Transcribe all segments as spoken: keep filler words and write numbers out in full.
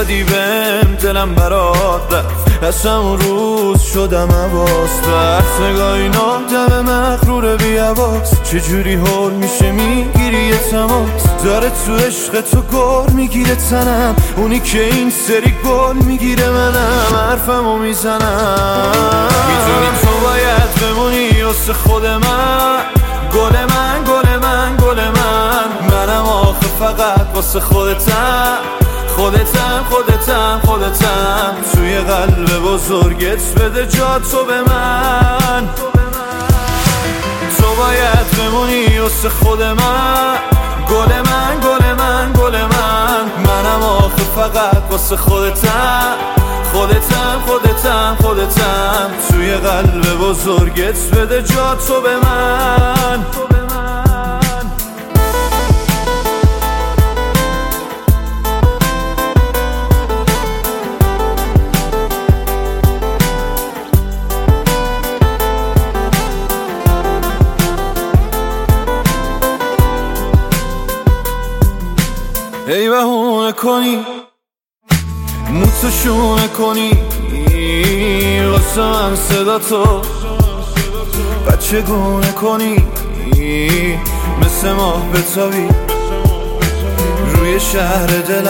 دادی بهم دلم برات رفت، از همون روز شدم حواس پرت. نگاهی نادم مغرور بی حواس، چجوری حال میشه میگیری یه تماس. داره تو عشق تو گل میگیره تنم، اونی که این سری گل میگیره منم حرفمو میزنم. میدونی تو باید بمونی واسه خود من، گل من گل من گل من. منم آخه فقط واسه خودتم، خودتم خودتم خودتم. توی قلب بزرگت بده جا تو به من. تو باید بمونی واسه خود من، گل من گل من گل من. منم آخه فقط واسه خودتم، خودتم خودتم خودتم. توی قلب بزرگت بده جا تو به من. ای بهونه کنی موتو شونه کنی واسه من صدا تو بچه گونه کنی، مثل ماه بتابی روی شهر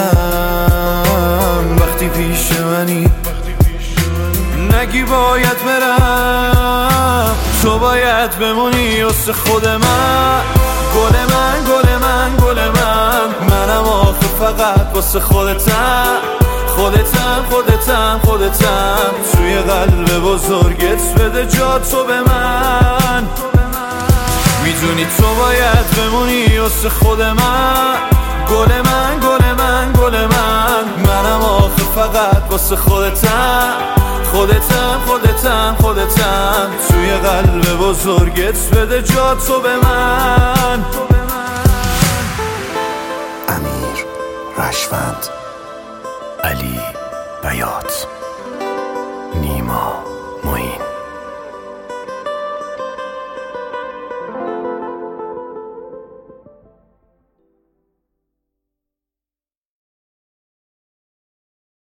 دلم وقتی پیش منی. نگی باید برم، تو باید بمونی واسه خود من، گل من گل من گل من. منم آخه فقط واسه خودتم، خودتم خودتم خودتم. توی قلب بزرگت بده جا تو به من. میدونی تو باید بمونی واسه خود من، گل من گل من گل من. منم آخه فقط واسه خودتم، خودتم خودتم خودتم. توی قلب بزرگت بده جا تو به من. امیر رشوند، علی بیات، نیما.